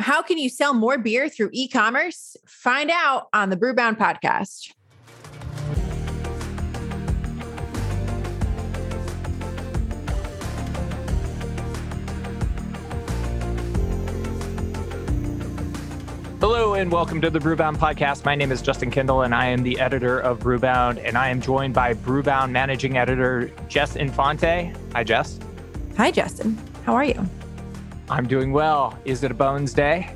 How can you sell more beer through e-commerce? Find out on the Brewbound podcast. Hello and welcome to the Brewbound podcast. My name is Justin Kindle and I am the editor of Brewbound, and I am joined by Brewbound managing editor Jess Infante. Hi, Jess. Hi, Justin. How are you? I'm doing well. Is it a Bones Day?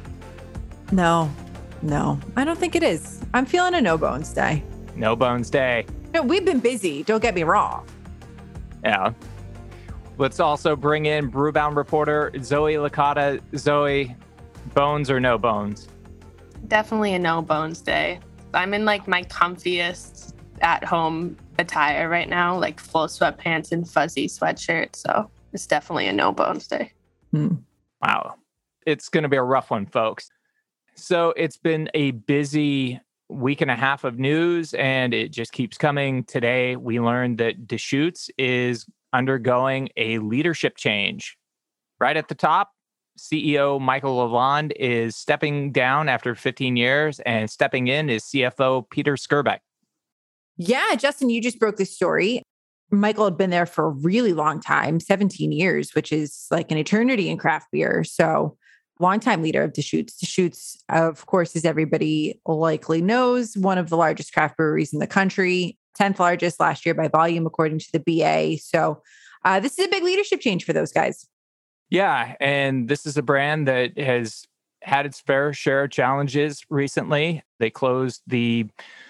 No, I don't think it is. I'm feeling a no bones day. No Bones Day. No, we've been busy. Don't get me wrong. Yeah. Let's also bring in Brewbound reporter Zoe Licata. Zoe, bones or no bones? Definitely a no bones day. I'm in like my comfiest at home attire right now, like full sweatpants and fuzzy sweatshirt. So it's definitely a no bones day. Wow. It's going to be a rough one, folks. So it's been a busy week and a half of news, and it just keeps coming. Today, we learned that Deschutes is undergoing a leadership change. Right at the top, CEO Michael Lalonde is stepping down after 15 years, and stepping in is CFO Peter Skirbeck. Yeah, Justin, you just broke this story. Michael had been there for a really long time, 17 years, which is like an eternity in craft beer. So longtime leader of Deschutes. Deschutes, of course, as everybody likely knows, one of the largest craft breweries in the country, 10th largest last year by volume, according to the BA. So this is a big leadership change for those guys. Yeah, and this is a brand that has had its fair share of challenges recently. They closed the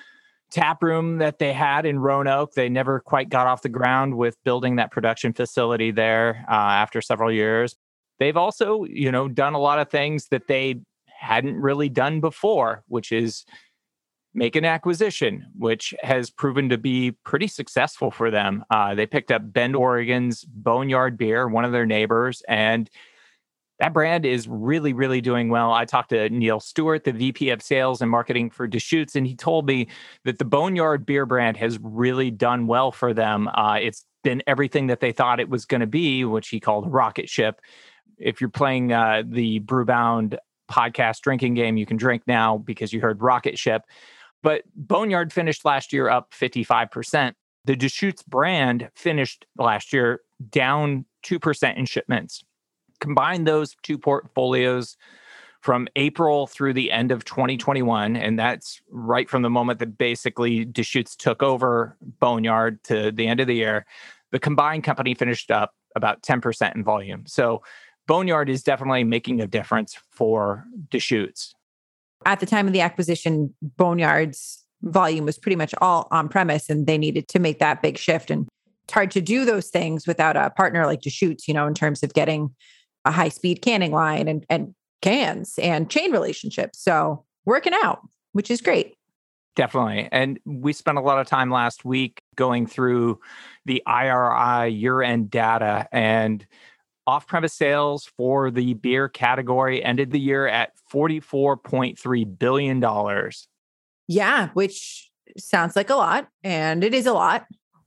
tap room that they had in Roanoke. They never quite got off the ground with building that production facility there after several years. They've also, done a lot of things that they hadn't really done before, which is make an acquisition, which has proven to be pretty successful for them. They picked up Bend, Oregon's Boneyard Beer, one of their neighbors, and that brand is really, really doing well. I talked to Neil Stewart, the VP of Sales and Marketing for Deschutes, and he told me that the Boneyard Beer brand has really done well for them. It's been everything that they thought it was going to be, which he called a rocket ship. If you're playing the Brewbound podcast drinking game, you can drink now because you heard rocket ship. But Boneyard finished last year up 55%. The Deschutes brand finished last year down 2% in shipments. Combine those two portfolios from April through the end of 2021, and that's right from the moment that basically Deschutes took over Boneyard to the end of the year. The combined company finished up about 10% in volume. So Boneyard is definitely making a difference for Deschutes. At the time of the acquisition, Boneyard's volume was pretty much all on premise, and they needed to make that big shift. And it's hard to do those things without a partner like Deschutes, in terms of getting a high-speed canning line and cans and chain relationships. So working out, which is great. Definitely. And we spent a lot of time last week going through the IRI year-end data, and off-premise sales for the beer category ended the year at $44.3 billion. Yeah, which sounds like a lot, and it is a lot.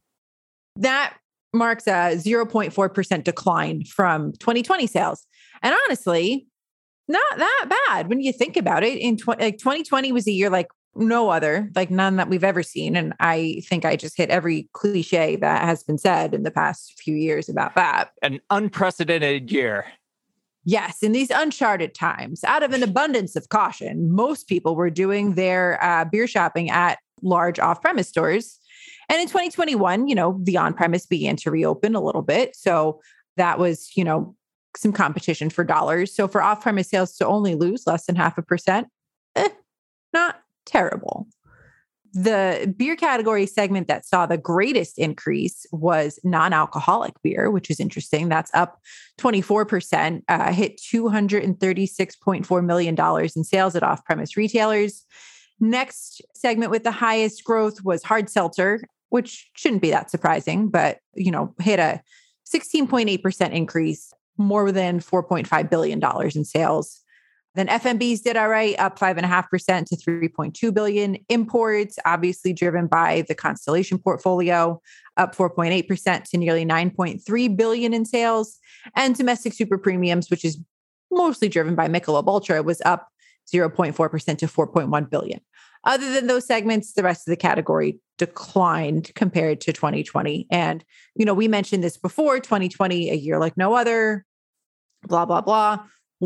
That marks a 0.4% decline from 2020 sales. And honestly, not that bad when you think about it. 2020 was a year like no other, like none that we've ever seen. And I think I just hit every cliche that has been said in the past few years about that. An unprecedented year. Yes, in these uncharted times, out of an abundance of caution, most people were doing their beer shopping at large off-premise stores. And in 2021, the on-premise began to reopen a little bit. So that was, some competition for dollars. So for off-premise sales to only lose less than 0.5%, not terrible. The beer category segment that saw the greatest increase was non-alcoholic beer, which is interesting. That's up 24%, hit $236.4 million in sales at off-premise retailers. Next segment with the highest growth was hard seltzer, which shouldn't be that surprising, but, hit a 16.8% increase, more than $4.5 billion in sales. Then FMBs did all right, up 5.5% to $3.2 billion. Imports, obviously driven by the Constellation portfolio, up 4.8% to nearly $9.3 billion in sales. And domestic super premiums, which is mostly driven by Michelob Ultra, was up 0.4% to 4.1 billion. Other than those segments, the rest of the category declined compared to 2020. And, we mentioned this before, 2020, a year like no other, blah, blah, blah.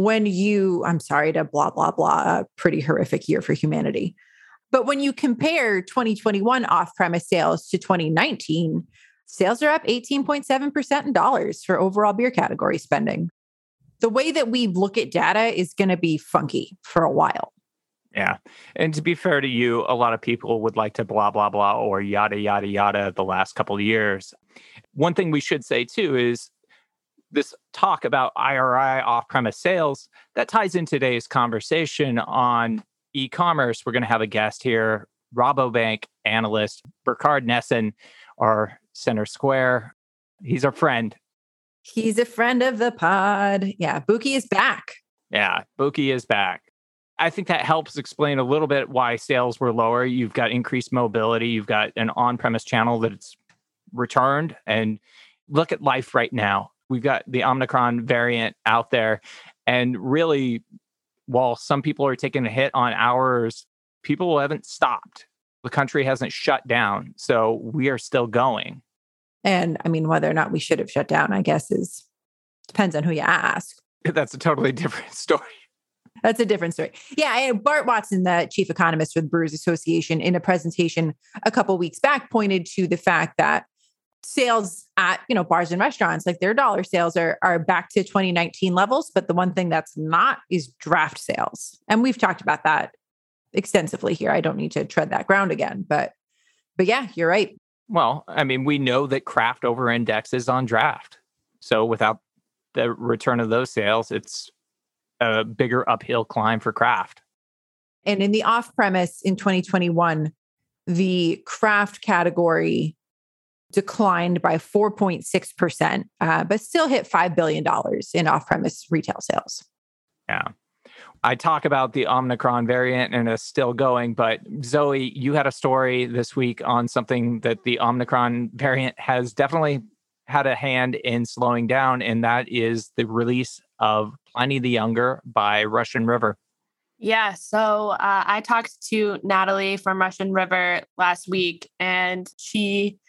I'm sorry to blah, blah, blah, a pretty horrific year for humanity. But when you compare 2021 off-premise sales to 2019, sales are up 18.7% in dollars for overall beer category spending. The way that we look at data is going to be funky for a while. Yeah. And to be fair to you, a lot of people would like to blah, blah, blah, or yada, yada, yada the last couple of years. One thing we should say too is this talk about IRI off-premise sales, that ties in today's conversation on e-commerce. We're going to have a guest here, Rabobank analyst, Burkhard Nessen, our Center Square. He's our friend. He's a friend of the pod. Yeah, Buki is back. Yeah, Buki is back. I think that helps explain a little bit why sales were lower. You've got increased mobility. You've got an on-premise channel that's returned. And look at life right now. We've got the Omicron variant out there. And really, while some people are taking a hit on hours, people haven't stopped. The country hasn't shut down. So we are still going. And I mean, whether or not we should have shut down, I guess, depends on who you ask. That's a totally different story. That's a different story. Yeah. Bart Watson, the chief economist for the Brewers Association, in a presentation a couple of weeks back, pointed to the fact that sales at, bars and restaurants, like their dollar sales are back to 2019 levels. But the one thing that's not is draft sales. And we've talked about that extensively here. I don't need to tread that ground again, but yeah, you're right. Well, I mean, we know that craft over indexes on draft. So without the return of those sales, it's a bigger uphill climb for craft. And in the off-premise in 2021, the craft category declined by 4.6%, but still hit $5 billion in off-premise retail sales. Yeah. I talk about the Omicron variant and it's still going, but Zoe, you had a story this week on something that the Omicron variant has definitely had a hand in slowing down, and that is the release of Pliny the Younger by Russian River. Yeah, so I talked to Natalie from Russian River last week, and she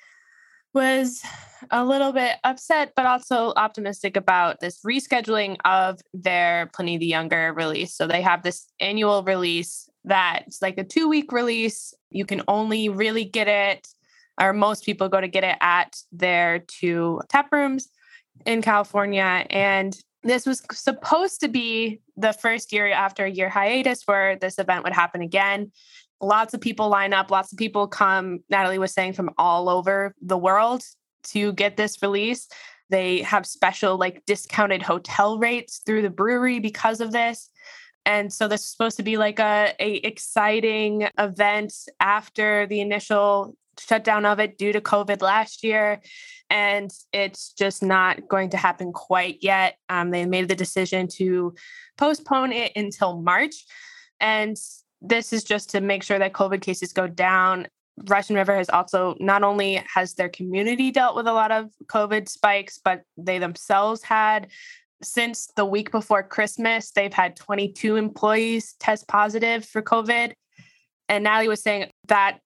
was a little bit upset, but also optimistic about this rescheduling of their Pliny the Younger release. So they have this annual release that's like a 2-week release. You can only really get it, or most people go to get it at their 2 tap rooms in California. And this was supposed to be the first year after a year hiatus where this event would happen again. Lots of people line up, lots of people come, Natalie was saying, from all over the world to get this release. They have special discounted hotel rates through the brewery because of this. And so this is supposed to be like a exciting event after the initial shutdown of it due to COVID last year. And it's just not going to happen quite yet. They made the decision to postpone it until March. And this is just to make sure that COVID cases go down. Russian River has also, not only has their community dealt with a lot of COVID spikes, but they themselves had, since the week before Christmas, they've had 22 employees test positive for COVID. And Natalie was saying that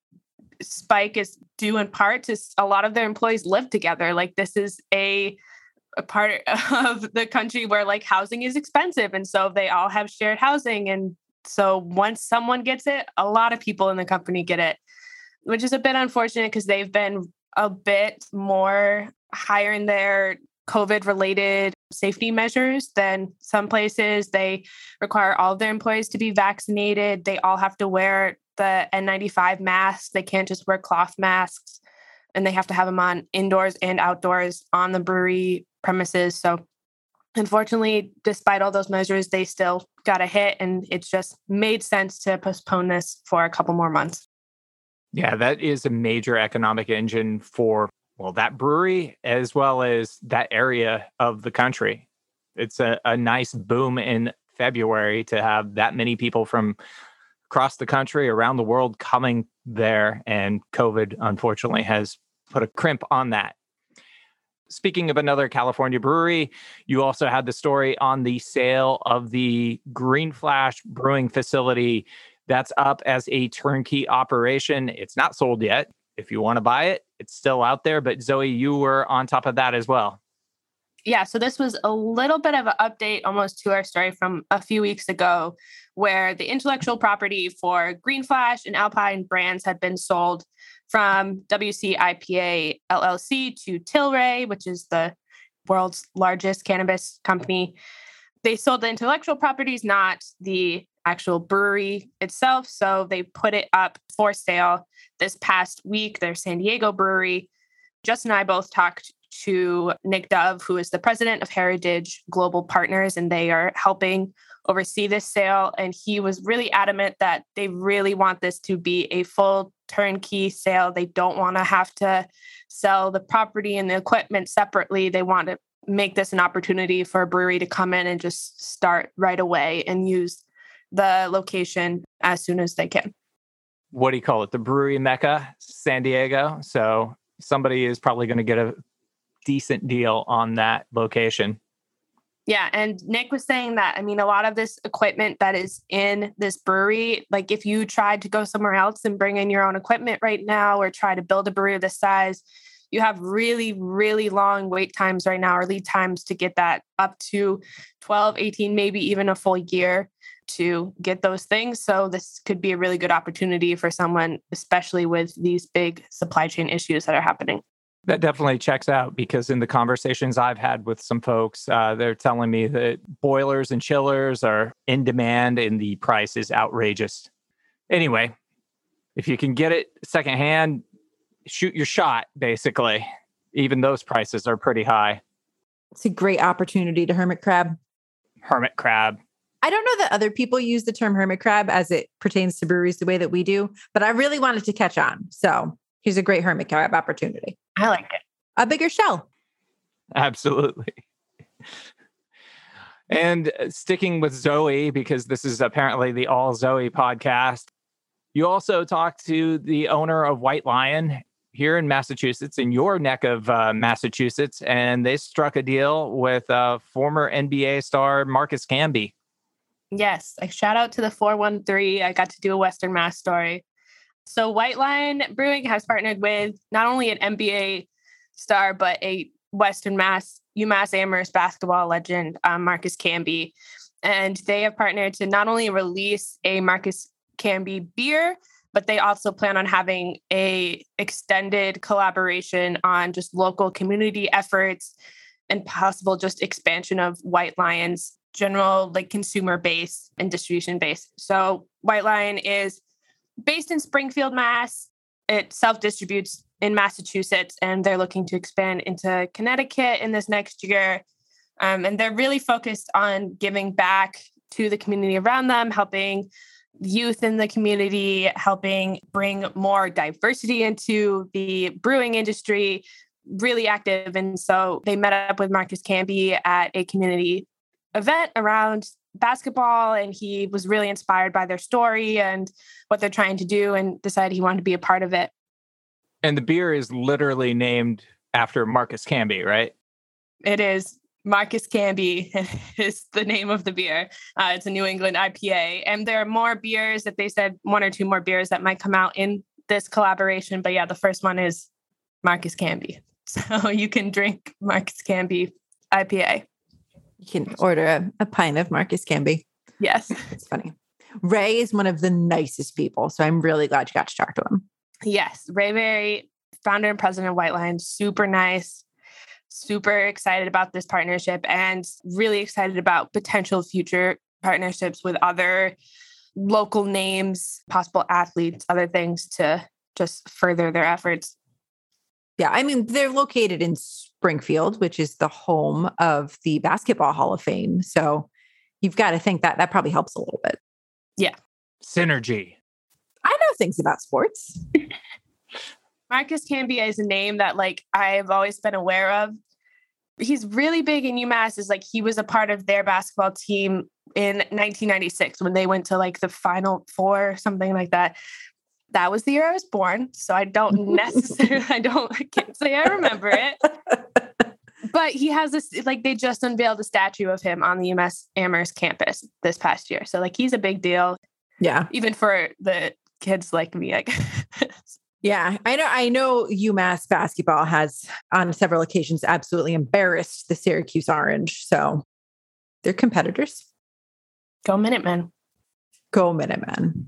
spike is due in part to a lot of their employees live together. This is a part of the country where housing is expensive. And so they all have shared housing. And so once someone gets it, a lot of people in the company get it, which is a bit unfortunate because they've been a bit more higher in their COVID-related safety measures than some places. They require all of their employees to be vaccinated. They all have to wear the N95 masks. They can't just wear cloth masks, and they have to have them on indoors and outdoors on the brewery premises. So unfortunately, despite all those measures, they still got a hit, and it's just made sense to postpone this for a couple more months. Yeah, that is a major economic engine for, that brewery as well as that area of the country. It's a nice boom in February to have that many people from across the country, around the world coming there. And COVID, unfortunately, has put a crimp on that. Speaking of another California brewery, you also had the story on the sale of the Green Flash Brewing facility that's up as a turnkey operation. It's not sold yet. If you want to buy it, it's still out there. But Zoe, you were on top of that as well. Yeah, so this was a little bit of an update almost to our story from a few weeks ago, where the intellectual property for Green Flash and Alpine brands had been sold from WCIPA LLC to Tilray, which is the world's largest cannabis company. They sold the intellectual properties, not the actual brewery itself. So they put it up for sale this past week, their San Diego brewery. Justin and I both talked to Nick Dove, who is the president of Heritage Global Partners, and they are helping oversee this sale. And he was really adamant that they really want this to be a full turnkey sale. They don't want to have to sell the property and the equipment separately. They want to make this an opportunity for a brewery to come in and just start right away and use the location as soon as they can. What do you call it? The brewery mecca, San Diego. So somebody is probably going to get a decent deal on that location. Yeah. And Nick was saying that, I mean, a lot of this equipment that is in this brewery, like if you tried to go somewhere else and bring in your own equipment right now or try to build a brewery of this size, you have really, really long wait times right now or lead times to get that up to 12, 18, maybe even a full year to get those things. So this could be a really good opportunity for someone, especially with these big supply chain issues that are happening. That definitely checks out because in the conversations I've had with some folks, they're telling me that boilers and chillers are in demand and the price is outrageous. Anyway, if you can get it secondhand, shoot your shot, basically. Even those prices are pretty high. It's a great opportunity to hermit crab. Hermit crab. I don't know that other people use the term hermit crab as it pertains to breweries the way that we do, but I really wanted to catch on. So here's a great hermit crab opportunity. I like it. A bigger shell. Absolutely. And sticking with Zoe, because this is apparently the All Zoe podcast, you also talked to the owner of White Lion here in Massachusetts, in your neck of Massachusetts, and they struck a deal with former NBA star Marcus Camby. Yes, a shout out to the 413. I got to do a Western Mass story. So White Lion Brewing has partnered with not only an NBA star, but a Western Mass, UMass Amherst basketball legend, Marcus Camby. And they have partnered to not only release a Marcus Camby beer, but they also plan on having a extended collaboration on just local community efforts and possible just expansion of White Lion's general like consumer base and distribution base. So White Lion is based in Springfield, Mass. It self-distributes in Massachusetts, and they're looking to expand into Connecticut in this next year. And they're really focused on giving back to the community around them, helping youth in the community, helping bring more diversity into the brewing industry, really active. And so they met up with Marcus Camby at a community event around basketball, and he was really inspired by their story and what they're trying to do and decided he wanted to be a part of it. And the beer is literally named after Marcus Camby, right? It is. Marcus Camby is the name of the beer. It's a New England IPA. And there are more beers that they said, one or two more beers that might come out in this collaboration. But yeah, the first one is Marcus Camby. So you can drink Marcus Camby IPA. You can order a pint of Marcus Camby. Yes. It's funny. Ray is one of the nicest people. So I'm really glad you got to talk to him. Yes. Ray Berry, founder and president of White Lion, super nice, super excited about this partnership and really excited about potential future partnerships with other local names, possible athletes, other things to just further their efforts. Yeah, I mean, they're located in Springfield, which is the home of the Basketball Hall of Fame. So you've got to think that that probably helps a little bit. Yeah. Synergy. I know things about sports. Marcus Camby is a name that like I've always been aware of. He's really big in UMass. Is like he was a part of their basketball team in 1996 when they went to like the Final Four, something like that. That was the year I was born. So I don't necessarily, I can't say I remember it. But he has this, like, they just unveiled a statue of him on the UMass Amherst campus this past year. So, like, he's a big deal. Yeah. Even for the kids like me, I guess. Yeah. I know UMass basketball has on several occasions absolutely embarrassed the Syracuse Orange. So they're competitors. Go Minutemen. Go Minutemen.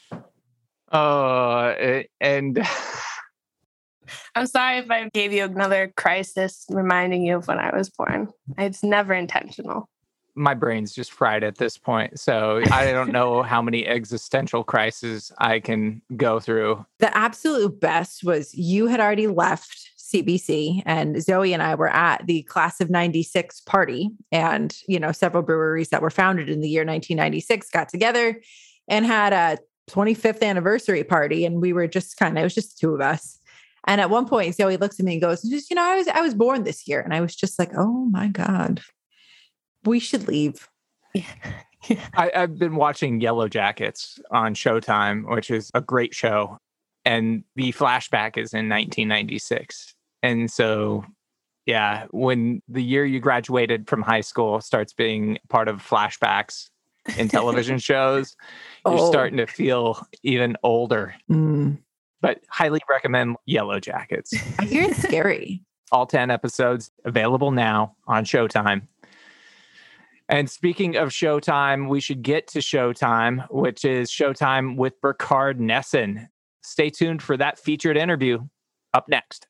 And I'm sorry if I gave you another crisis reminding you of when I was born. It's never intentional. my brain's just fried at this point. So I don't know how many existential crises I can go through. The absolute best was you had already left CBC and Zoe and I were at the class of 96 party. And, you know, several breweries that were founded in the year 1996 got together and had a 25th anniversary party. And we were just it was just the two of us. And at one point, Zoe looks at me and goes, just, you know, I was born this year. And I was just like, oh my God, we should leave. I've been watching Yellow Jackets on Showtime, which is a great show. And the flashback is in 1996. And so, yeah, when the year you graduated from high school starts being part of flashbacks in television shows, you're starting to feel even older. But highly recommend Yellow Jackets. I hear it's scary. All 10 episodes available now on Showtime. And speaking of Showtime, we should get to Showtime, which is Showtime with Burkhard Nesson. Stay tuned for that featured interview up next.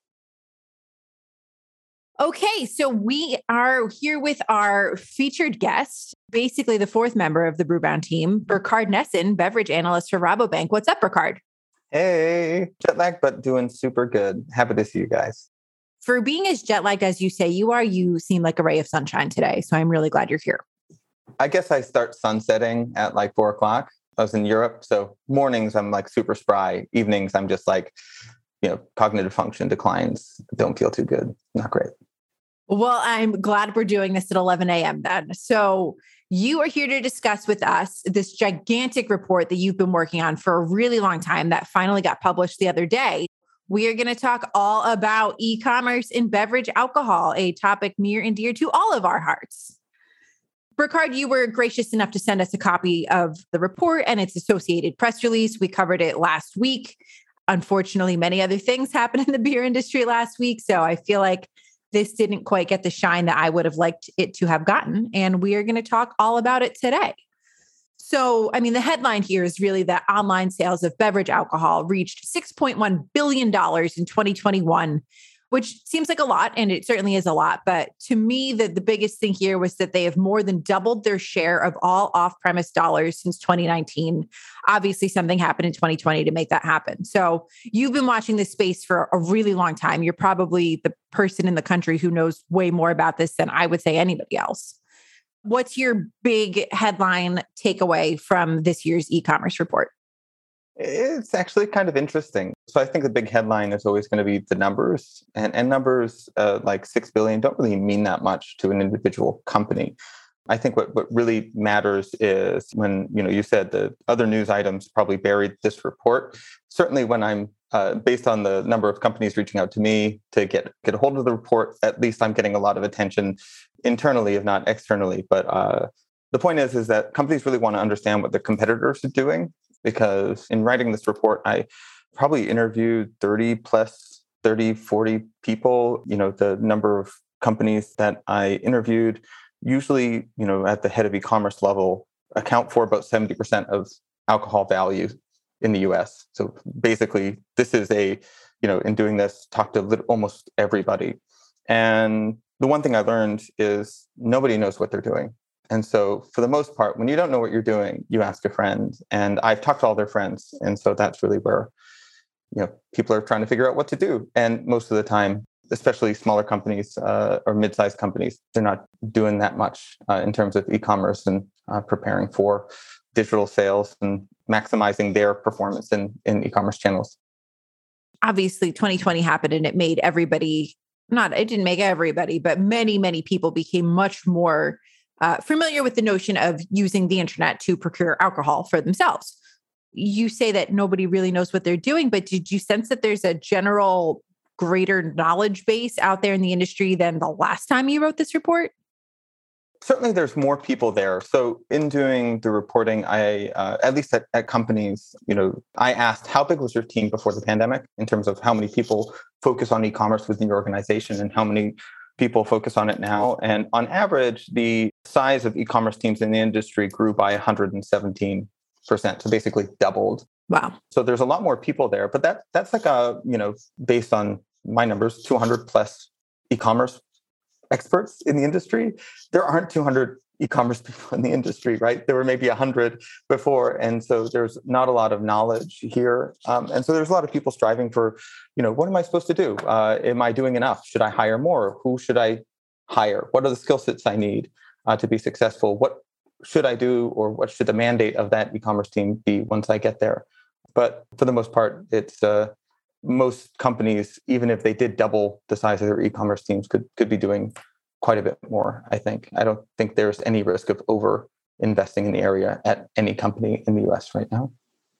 Okay, so we are here with our featured guest, basically the fourth member of the Brewbound team, Burkhard Nesson, beverage analyst for Rabobank. What's up, Burkhard? Hey, jet lag, but doing super good. Happy to see you guys. For being as jet lagged as you say you are, you seem like a ray of sunshine today. So I'm really glad you're here. I guess I start sunsetting at like 4 o'clock. I was in Europe. So mornings, I'm like super spry. Evenings, I'm just like, you know, cognitive function declines. Don't feel too good. Not great. Well, I'm glad we're doing this at 11 a.m. then. So you are here to discuss with us this gigantic report that you've been working on for a really long time that finally got published the other day. We are going to talk all about e-commerce in beverage alcohol, a topic near and dear to all of our hearts. Burkhard, you were gracious enough to send us a copy of the report and its associated press release. We covered it last week. Unfortunately, many other things happened in the beer industry last week. So I feel like this didn't quite get the shine that I would have liked it to have gotten. And we are going to talk all about it today. So, I mean, the headline here is really that online sales of beverage alcohol reached $6.1 billion in 2021, which seems like a lot, and it certainly is a lot. But to me, the biggest thing here was that they have more than doubled their share of all off-premise dollars since 2019. Obviously, something happened in 2020 to make that happen. So you've been watching this space for a really long time. You're probably the person in the country who knows way more about this than I would say anybody else. What's your big headline takeaway from this year's e-commerce report? It's actually kind of interesting. So I think the big headline is always going to be the numbers, and numbers like 6 billion don't really mean that much to an individual company. I think what really matters is when, you know, you said the other news items probably buried this report. Certainly when I'm based on the number of companies reaching out to me to get a hold of the report, at least I'm getting a lot of attention internally, if not externally. But the point is that companies really want to understand what their competitors are doing, because in writing this report, I probably interviewed 40 people. You know, the number of companies that I interviewed, usually, you know, at the head of e-commerce level, account for about 70% of alcohol value in the US. So basically, this is in doing this, talk to almost everybody. And the one thing I learned is nobody knows what they're doing. And so for the most part, when you don't know what you're doing, you ask a friend. And I've talked to all their friends. And so that's really where, you know, people are trying to figure out what to do. And most of the time, especially smaller companies or mid-sized companies, they're not doing that much in terms of e-commerce and preparing for digital sales and maximizing their performance in e-commerce channels. Obviously, 2020 happened and it made everybody, it didn't make everybody, but many, many people became much more familiar with the notion of using the internet to procure alcohol for themselves. You say that nobody really knows what they're doing, but did you sense that there's a general greater knowledge base out there in the industry than the last time you wrote this report? Certainly, there's more people there. So in doing the reporting, I, at least at companies, I asked, how big was your team before the pandemic in terms of how many people focus on e-commerce within your organization and how many people focus on it now? And on average, the size of e-commerce teams in the industry grew by 117%. So basically doubled. Wow. So there's a lot more people there, but that's like based on my numbers, 200 plus e-commerce experts in the industry. There aren't 200 e-commerce people in the industry, right? There were maybe 100 before. And so there's not a lot of knowledge here. And so there's a lot of people striving for, what am I supposed to do? Am I doing enough? Should I hire more? Who should I hire? What are the skill sets I need to be successful? What should I do, or what should the mandate of that e-commerce team be once I get there? But for the most part, it's most companies, even if they did double the size of their e-commerce teams, could be doing quite a bit more, I think. I don't think there's any risk of over investing in the area at any company in the US right now.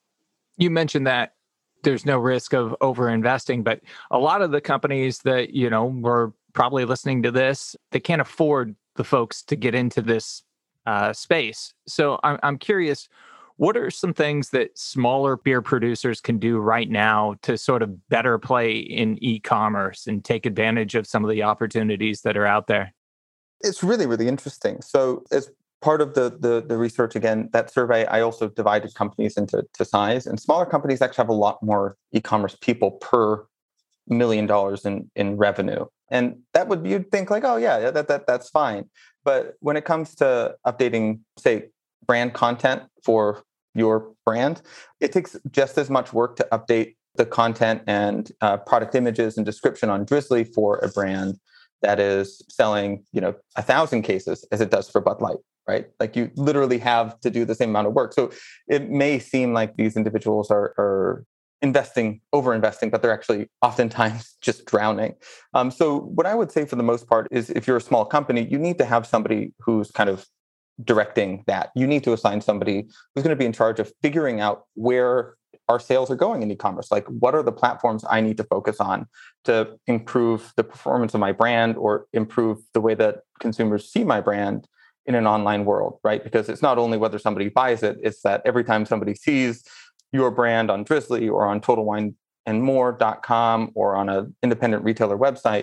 You mentioned that there's no risk of over investing, but a lot of the companies that, were probably listening to this, they can't afford the folks to get into this space. So I'm curious, what are some things that smaller beer producers can do right now to sort of better play in e-commerce and take advantage of some of the opportunities that are out there? It's really, really interesting. So as part of the research, again, that survey, I also divided companies into size. And smaller companies actually have a lot more e-commerce people per $1 million in revenue. And that you'd think like, oh yeah, that's fine. But when it comes to updating, say, brand content for your brand, it takes just as much work to update the content and product images and description on Drizzly for a brand that is selling, 1,000 cases as it does for Bud Light, right? Like you literally have to do the same amount of work. So it may seem like these individuals are over-investing, but they're actually oftentimes just drowning. So what I would say for the most part is if you're a small company, you need to have somebody who's kind of directing that. You need to assign somebody who's going to be in charge of figuring out where our sales are going in e-commerce. Like, what are the platforms I need to focus on to improve the performance of my brand or improve the way that consumers see my brand in an online world, right? Because it's not only whether somebody buys it, it's that every time somebody sees your brand on Drizzly or on TotalWineandMore.com or on an independent retailer website,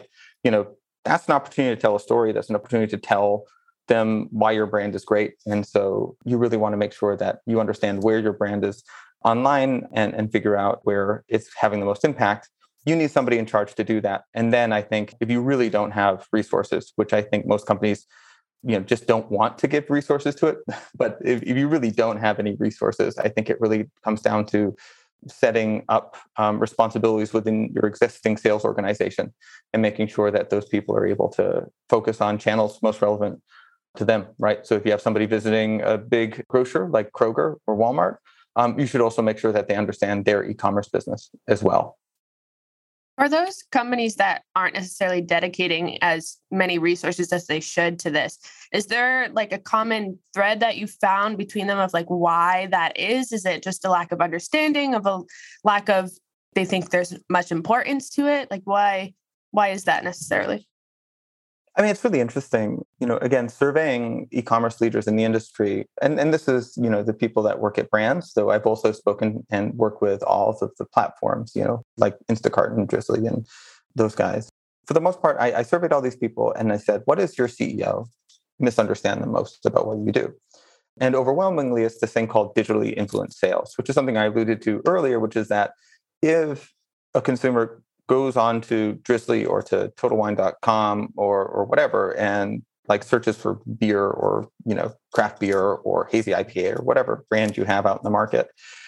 that's an opportunity to tell a story. That's an opportunity to tell them why your brand is great. And so you really want to make sure that you understand where your brand is online and figure out where it's having the most impact. You need somebody in charge to do that. And then I think if you really don't have resources, which I think most companies, just don't want to give resources to it. But if you really don't have any resources, I think it really comes down to setting up responsibilities within your existing sales organization and making sure that those people are able to focus on channels most relevant to them, right? So if you have somebody visiting a big grocer like Kroger or Walmart, you should also make sure that they understand their e-commerce business as well. For those companies that aren't necessarily dedicating as many resources as they should to this, is there like a common thread that you found between them of like why that is? Is it just a lack of understanding, of a lack of, they think there's much importance to it? Like why is that necessarily? I mean, it's really interesting, again, surveying e-commerce leaders in the industry, and this is, the people that work at brands. So I've also spoken and worked with all of the platforms, like Instacart and Drizzly and those guys. For the most part, I surveyed all these people and I said, what does your CEO misunderstand the most about what you do? And overwhelmingly, it's this thing called digitally influenced sales, which is something I alluded to earlier, which is that if a consumer goes on to Drizzly or to TotalWine.com or whatever and like searches for beer or, craft beer or hazy IPA or whatever brand you have out in the market,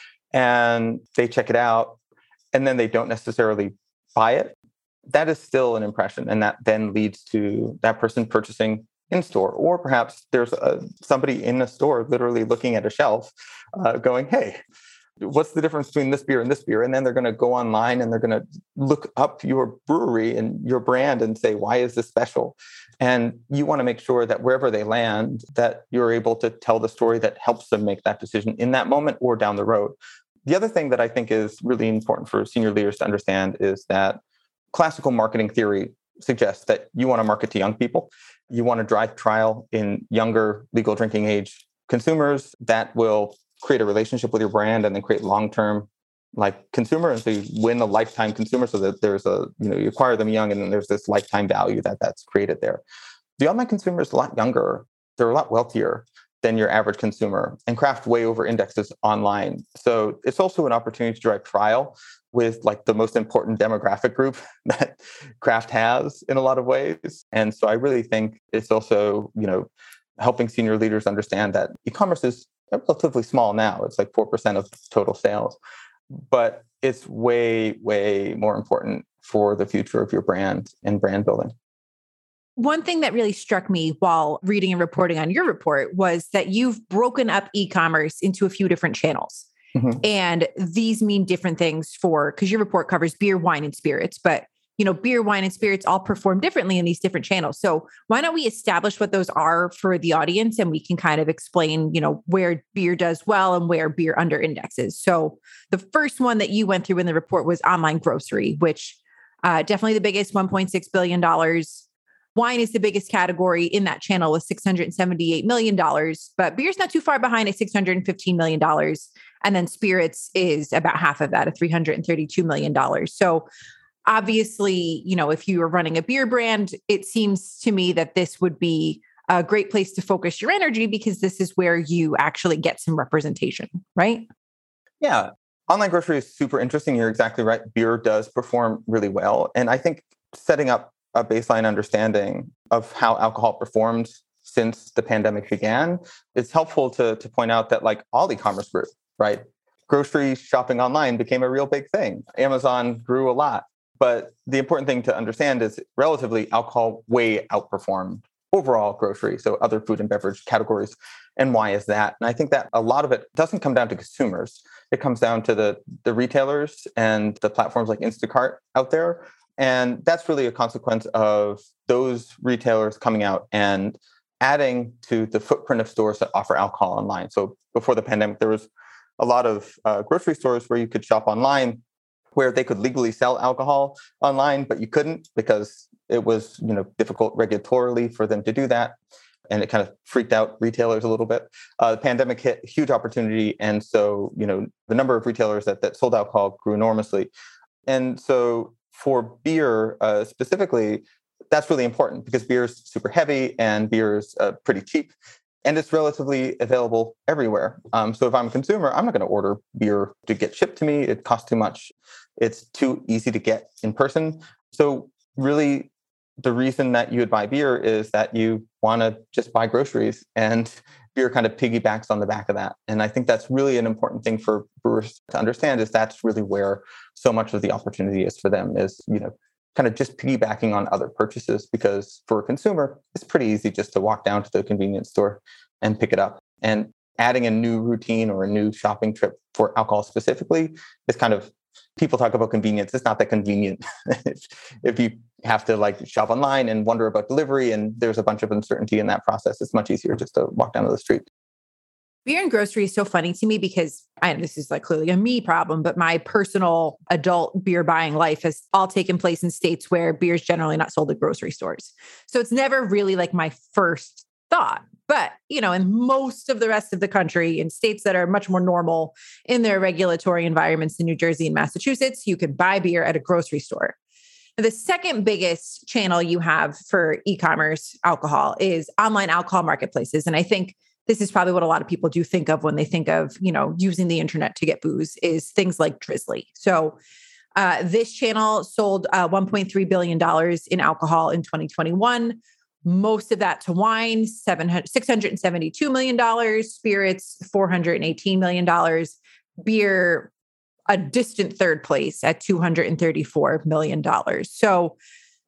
and they check it out and then they don't necessarily buy it, that is still an impression. And that then leads to that person purchasing in store, or perhaps there's somebody in a store literally looking at a shelf going, hey, what's the difference between this beer and this beer? And then they're going to go online and they're going to look up your brewery and your brand and say, why is this special? And you want to make sure that wherever they land, that you're able to tell the story that helps them make that decision in that moment or down the road. The other thing that I think is really important for senior leaders to understand is that classical marketing theory suggests that you want to market to young people. You want to drive trial in younger legal drinking age consumers that will create a relationship with your brand and then create long-term like consumer. And so you win a lifetime consumer so that there's you acquire them young and then there's this lifetime value that's created there. The online consumer is a lot younger. They're a lot wealthier than your average consumer, and craft way over indexes online. So it's also an opportunity to drive trial with like the most important demographic group that craft has in a lot of ways. And so I really think it's also, helping senior leaders understand that e-commerce is relatively small now. It's like 4% of total sales, but it's way, way more important for the future of your brand and brand building. One thing that really struck me while reading and reporting on your report was that you've broken up e-commerce into a few different channels. Mm-hmm. And these mean different things because your report covers beer, wine, and spirits, but beer, wine, and spirits all perform differently in these different channels. So why don't we establish what those are for the audience, and we can kind of explain, where beer does well and where beer under indexes. So the first one that you went through in the report was online grocery, which definitely the biggest, $1.6 billion. Wine is the biggest category in that channel with $678 million, but beer's not too far behind at $615 million. And then spirits is about half of that at $332 million. So obviously, if you were running a beer brand, it seems to me that this would be a great place to focus your energy because this is where you actually get some representation, right? Yeah. Online grocery is super interesting. You're exactly right. Beer does perform really well. And I think setting up a baseline understanding of how alcohol performed since the pandemic began, it's helpful to point out that like all e-commerce grew, right? Grocery shopping online became a real big thing. Amazon grew a lot. But the important thing to understand is relatively alcohol way outperformed overall grocery, so other food and beverage categories. And why is that? And I think that a lot of it doesn't come down to consumers. It comes down to the retailers and the platforms like Instacart out there. And that's really a consequence of those retailers coming out and adding to the footprint of stores that offer alcohol online. So before the pandemic, there was a lot of grocery stores where you could shop online where they could legally sell alcohol online, but you couldn't because it was, difficult regulatorily for them to do that. And it kind of freaked out retailers a little bit. The pandemic hit a huge opportunity. And so, the number of retailers that sold alcohol grew enormously. And so for beer specifically, that's really important because beer is super heavy and beer is pretty cheap. And it's relatively available everywhere. So if I'm a consumer, I'm not going to order beer to get shipped to me. It costs too much. It's too easy to get in person. So really, the reason that you would buy beer is that you want to just buy groceries, and beer kind of piggybacks on the back of that. And I think that's really an important thing for brewers to understand is that's really where so much of the opportunity is for them is, kind of just piggybacking on other purchases, because for a consumer, it's pretty easy just to walk down to the convenience store and pick it up. And adding a new routine or a new shopping trip for alcohol specifically is kind of, people talk about convenience. It's not that convenient. If you have to shop online and wonder about delivery and there's a bunch of uncertainty in that process, it's much easier just to walk down to the street. Beer and grocery is so funny to me because this is clearly a me problem, but my personal adult beer buying life has all taken place in states where beer is generally not sold at grocery stores. So it's never really my first thought. But, in most of the rest of the country, in states that are much more normal in their regulatory environments in New Jersey and Massachusetts, you can buy beer at a grocery store. The second biggest channel you have for e-commerce alcohol is online alcohol marketplaces. And I think this is probably what a lot of people do think of when they think of, using the internet to get booze is things like Drizzly. So this channel sold $1.3 billion in alcohol in 2021. Most of that to wine, $672 million, spirits, $418 million, beer, a distant third place at $234 million. So,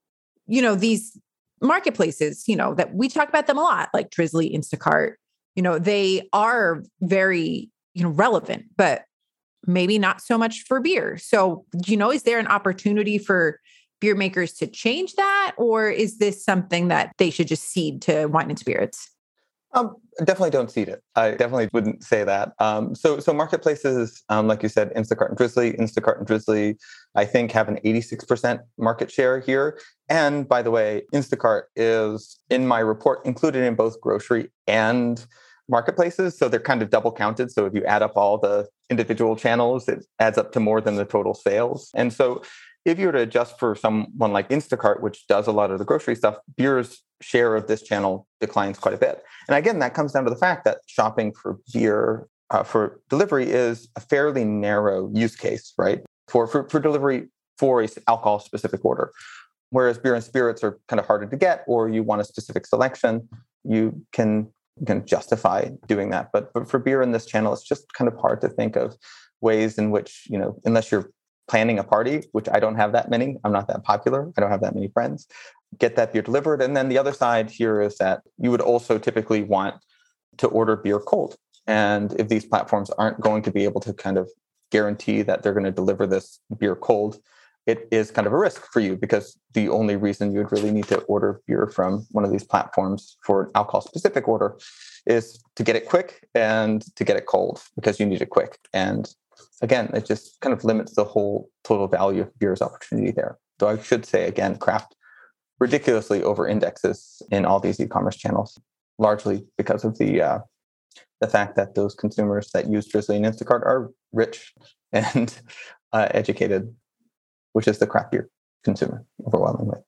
these marketplaces, that we talk about them a lot, like Drizzly, Instacart, they are very, relevant, but maybe not so much for beer. So, is there an opportunity for beer makers to change that? Or is this something that they should just cede to wine and spirits? Definitely don't seed it. I definitely wouldn't say that. So marketplaces, like you said, Instacart and Drizzly, I think have an 86% market share here. And by the way, Instacart is in my report included in both grocery and marketplaces. So they're kind of double counted. So if you add up all the individual channels, it adds up to more than the total sales. And so if you were to adjust for someone like Instacart, which does a lot of the grocery stuff, beer's share of this channel declines quite a bit. And again, that comes down to the fact that shopping for beer for delivery is a fairly narrow use case, right? For delivery for an alcohol-specific order. Whereas beer and spirits are kind of harder to get, or you want a specific selection, you can justify doing that. But for beer in this channel, it's just kind of hard to think of ways in which, unless you're planning a party, which I don't have that many, I'm not that popular, I don't have that many friends, get that beer delivered. And then the other side here is that you would also typically want to order beer cold. And if these platforms aren't going to be able to kind of guarantee that they're going to deliver this beer cold, it is kind of a risk for you, because the only reason you would really need to order beer from one of these platforms for an alcohol-specific order is to get it quick and to get it cold, because you need it quick. And again, it just kind of limits the whole total value of beer's opportunity there. Though I should say, again, craft ridiculously over-indexes in all these e-commerce channels, largely because of the fact that those consumers that use Drizzly and Instacart are rich and educated, which is the craft beer consumer overwhelmingly.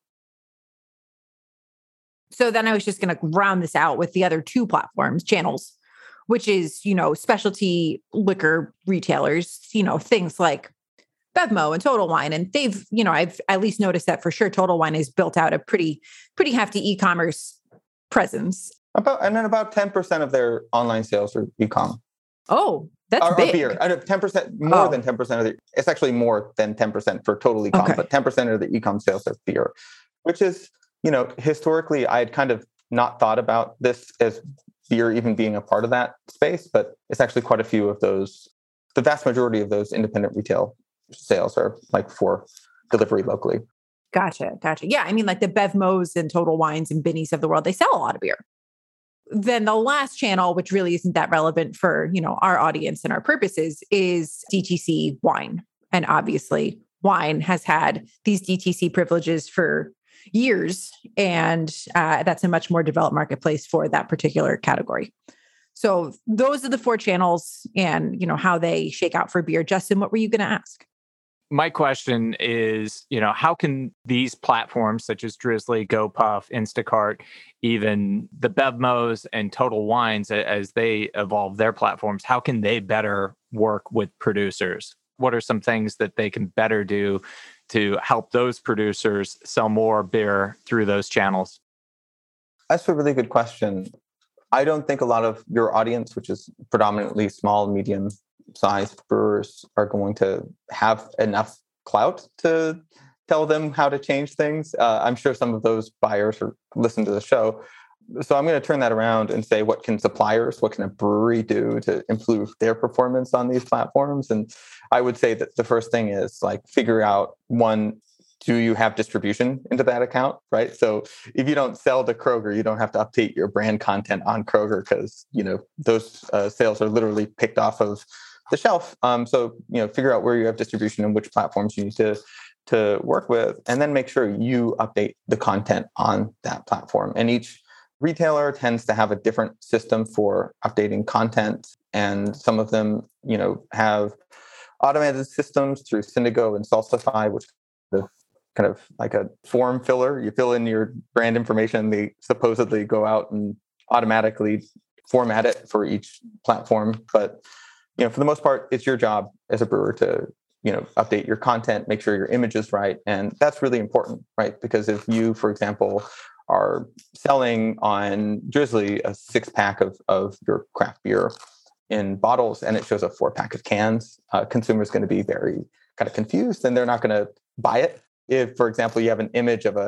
So then I was just going to round this out with the other two channels, which is, specialty liquor retailers, things like Bevmo and Total Wine. And they've, I've at least noticed that for sure Total Wine has built out a pretty hefty e-commerce presence. About 10% of their online sales are e-com. Oh, that's big. Beer. 10% more than 10% of it's actually more than 10% for total e-com, okay. But 10% of the e-com sales are beer, which is, historically I had kind of not thought about this as beer even being a part of that space, but it's actually quite a few of those. The vast majority of those independent retail sales are like for delivery locally. Gotcha. Yeah. I mean, like the Bevmos and Total Wines and Binnies of the world, they sell a lot of beer. Then the last channel, which really isn't that relevant for, our audience and our purposes, is DTC wine. And obviously wine has had these DTC privileges for years. And that's a much more developed marketplace for that particular category. So those are the four channels and, how they shake out for beer. Justin, what were you going to ask? My question is, how can these platforms such as Drizzly, GoPuff, Instacart, even the Bevmos and Total Wines, as they evolve their platforms, how can they better work with producers? What are some things that they can better do to help those producers sell more beer through those channels? That's a really good question. I don't think a lot of your audience, which is predominantly small, medium-sized brewers, are going to have enough clout to tell them how to change things. I'm sure some of those buyers listen to the show. So I'm going to turn that around and say, what can a brewery do to improve their performance on these platforms? And I would say that the first thing is figure out, one, do you have distribution into that account, right? So if you don't sell to Kroger, you don't have to update your brand content on Kroger because, those sales are literally picked off of the shelf. So, figure out where you have distribution and which platforms you need to work with, and then make sure you update the content on that platform. And each retailer tends to have a different system for updating content. And some of them, have automated systems through Syndigo and Salsify, which kind of like a form filler. You fill in your brand information, they supposedly go out and automatically format it for each platform. But, for the most part, it's your job as a brewer to, update your content, make sure your image is right. And that's really important, right? Because if you, for example, are selling on Drizzly a 6-pack of your craft beer in bottles and it shows a 4-pack of cans, consumer's going to be very kind of confused and they're not going to buy it. If, for example, you have an image of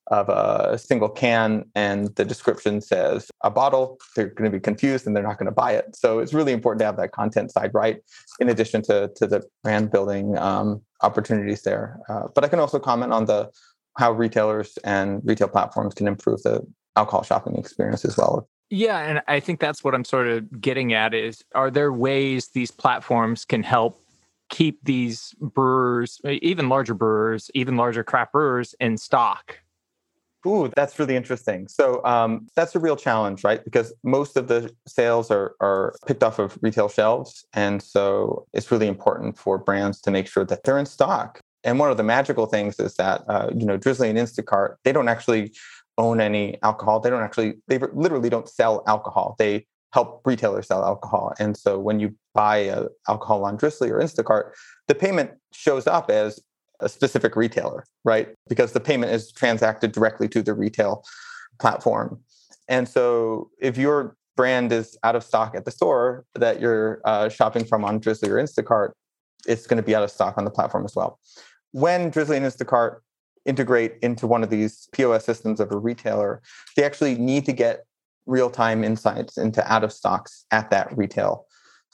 a single can and the description says a bottle, they're going to be confused and they're not going to buy it. So it's really important to have that content side right, in addition to the brand building opportunities there. But I can also comment on how retailers and retail platforms can improve the alcohol shopping experience as well. Yeah, and I think that's what I'm sort of getting at is, are there ways these platforms can help keep these brewers, even larger brewers, even larger craft brewers in stock? Ooh, that's really interesting. So that's a real challenge, right? Because most of the sales are picked off of retail shelves. And so it's really important for brands to make sure that they're in stock. And one of the magical things is that, Drizzly and Instacart, they don't actually own any alcohol. They literally don't sell alcohol. They help retailers sell alcohol. And so when you buy alcohol on Drizzly or Instacart, the payment shows up as a specific retailer, right? Because the payment is transacted directly to the retail platform. And so if your brand is out of stock at the store that you're shopping from on Drizzly or Instacart, it's going to be out of stock on the platform as well. When Drizzly and Instacart integrate into one of these POS systems of a retailer, they actually need to get real-time insights into out of stocks at that retail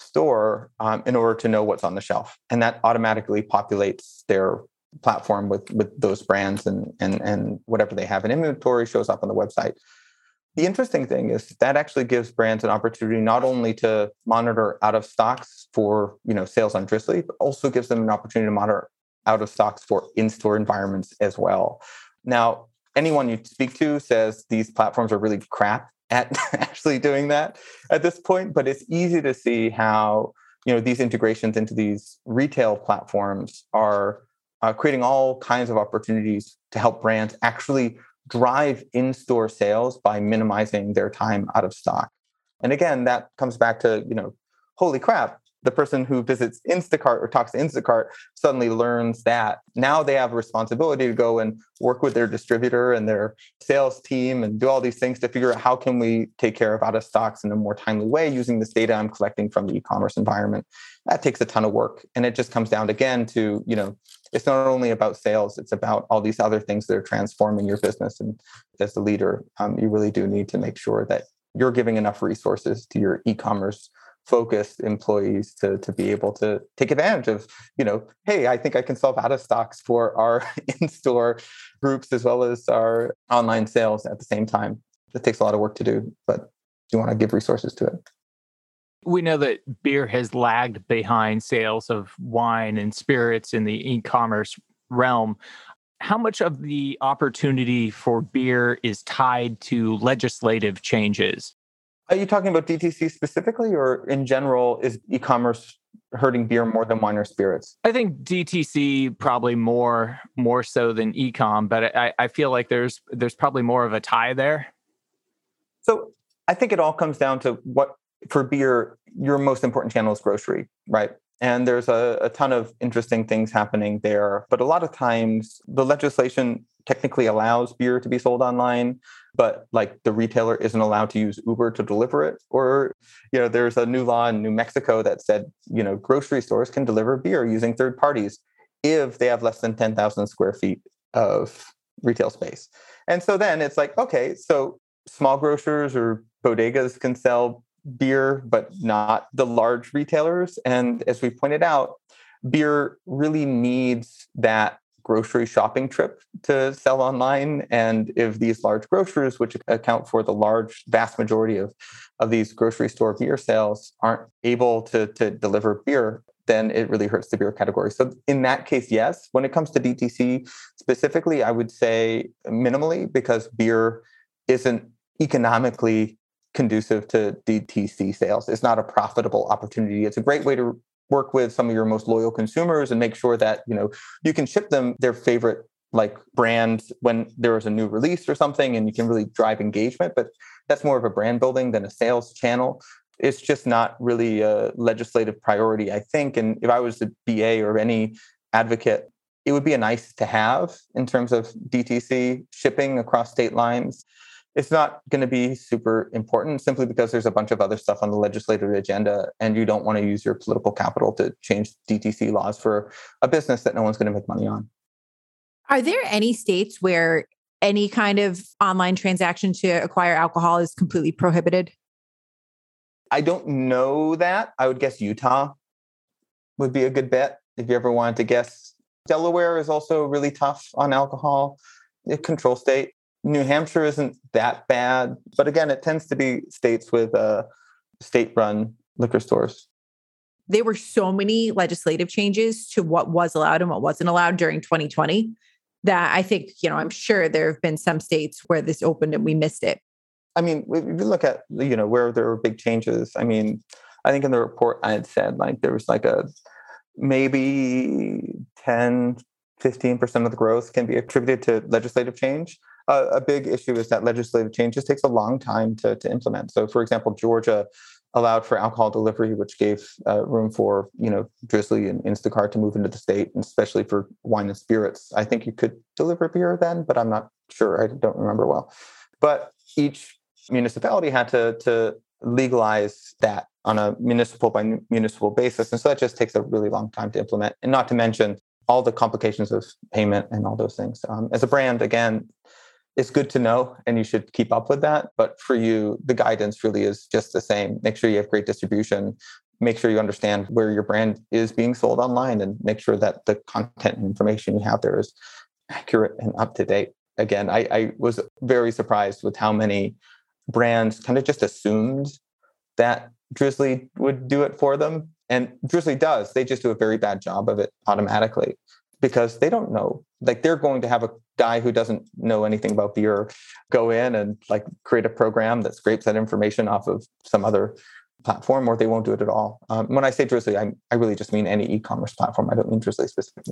store in order to know what's on the shelf. And that automatically populates their platform with those brands and whatever they have in inventory shows up on the website. The interesting thing is that actually gives brands an opportunity not only to monitor out of stocks for sales on Drizzly, but also gives them an opportunity to monitor out of stocks for in-store environments as well. Now, anyone you speak to says these platforms are really crap at actually doing that at this point, but it's easy to see how these integrations into these retail platforms are creating all kinds of opportunities to help brands actually drive in-store sales by minimizing their time out of stock. And again, that comes back to, holy crap, the person who visits Instacart or talks to Instacart suddenly learns that now they have a responsibility to go and work with their distributor and their sales team and do all these things to figure out how can we take care of out of stocks in a more timely way using this data I'm collecting from the e-commerce environment. That takes a ton of work. And it just comes down again to, it's not only about sales, it's about all these other things that are transforming your business. And as the leader, you really do need to make sure that you're giving enough resources to your e-commerce focused employees to be able to take advantage of, hey, I think I can solve out of stocks for our in-store groups as well as our online sales at the same time. It takes a lot of work to do, but you want to give resources to it. We know that beer has lagged behind sales of wine and spirits in the e-commerce realm. How much of the opportunity for beer is tied to legislative changes? Are you talking about DTC specifically, or in general, is e-commerce hurting beer more than wine or spirits? I think DTC probably more so than e-com, but I feel like there's probably more of a tie there. So I think it all comes down to what, for beer, your most important channel is grocery, right? And there's a ton of interesting things happening there. But a lot of times the legislation technically allows beer to be sold online, but like the retailer isn't allowed to use Uber to deliver it. Or, there's a new law in New Mexico that said, grocery stores can deliver beer using third parties if they have less than 10,000 square feet of retail space. And so then it's like, okay, so small grocers or bodegas can sell beer, but not the large retailers. And as we pointed out, beer really needs that grocery shopping trip to sell online. And if these large grocers, which account for the vast majority of these grocery store beer sales, aren't able to deliver beer, then it really hurts the beer category. So in that case, yes. When it comes to DTC specifically, I would say minimally, because beer isn't economically conducive to DTC sales. It's not a profitable opportunity. It's a great way to work with some of your most loyal consumers and make sure that, you can ship them their favorite brands when there is a new release or something, and you can really drive engagement. But that's more of a brand building than a sales channel. It's just not really a legislative priority, I think. And if I was the BA or any advocate, it would be a nice to have in terms of DTC shipping across state lines. It's not going to be super important simply because there's a bunch of other stuff on the legislative agenda, and you don't want to use your political capital to change DTC laws for a business that no one's going to make money on. Are there any states where any kind of online transaction to acquire alcohol is completely prohibited? I don't know that. I would guess Utah would be a good bet if you ever wanted to guess. Delaware is also really tough on alcohol. A control state. New Hampshire isn't that bad, but again, it tends to be states with state-run liquor stores. There were so many legislative changes to what was allowed and what wasn't allowed during 2020 that I think, I'm sure there have been some states where this opened and we missed it. I mean, if you look at, where there were big changes, I mean, I think in the report I had said, like, there was like maybe 10, 15% of the growth can be attributed to legislative change. A big issue is that legislative change just takes a long time to implement. So, for example, Georgia allowed for alcohol delivery, which gave room for, Drizzly and Instacart to move into the state, and especially for wine and spirits. I think you could deliver beer then, but I'm not sure. I don't remember well. But each municipality had to legalize that on a municipal by municipal basis. And so that just takes a really long time to implement, and not to mention all the complications of payment and all those things. As a brand, again, it's good to know and you should keep up with that. But for you, the guidance really is just the same. Make sure you have great distribution. Make sure you understand where your brand is being sold online, and make sure that the content and information you have there is accurate and up to date. Again, I was very surprised with how many brands kind of just assumed that Drizzly would do it for them. And Drizzly does. They just do a very bad job of it automatically because they don't know. Like, they're going to have a guy who doesn't know anything about beer go in and like create a program that scrapes that information off of some other platform, or they won't do it at all. When I say Drizzly, I really just mean any e-commerce platform. I don't mean Drizzly specifically.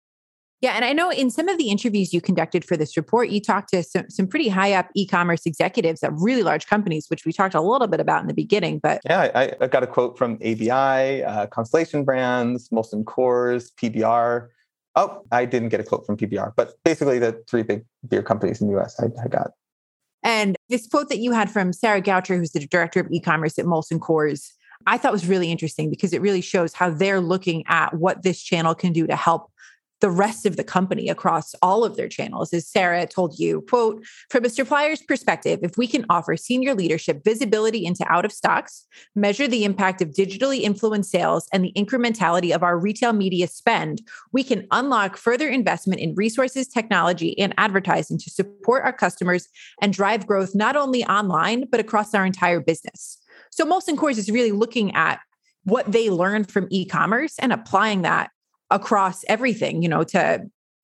Yeah. And I know in some of the interviews you conducted for this report, you talked to some pretty high up e-commerce executives at really large companies, which we talked a little bit about in the beginning. But yeah, I got a quote from ABI, Constellation Brands, Molson Coors, PBR. Oh, I didn't get a quote from PBR, but basically the three big beer companies in the US I got. And this quote that you had from Sarah Goucher, who's the director of e-commerce at Molson Coors, I thought was really interesting because it really shows how they're looking at what this channel can do to help the rest of the company across all of their channels. As Sarah told you, quote, from a supplier's perspective, if we can offer senior leadership visibility into out of stocks, measure the impact of digitally influenced sales and the incrementality of our retail media spend, we can unlock further investment in resources, technology, and advertising to support our customers and drive growth not only online, but across our entire business. So Molson Coors is really looking at what they learned from e-commerce and applying that across everything, to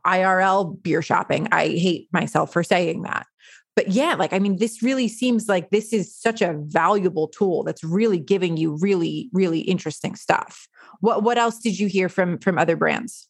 IRL beer shopping. I hate myself for saying that. But yeah, this really seems like this is such a valuable tool that's really giving you really, really interesting stuff. What else did you hear from other brands?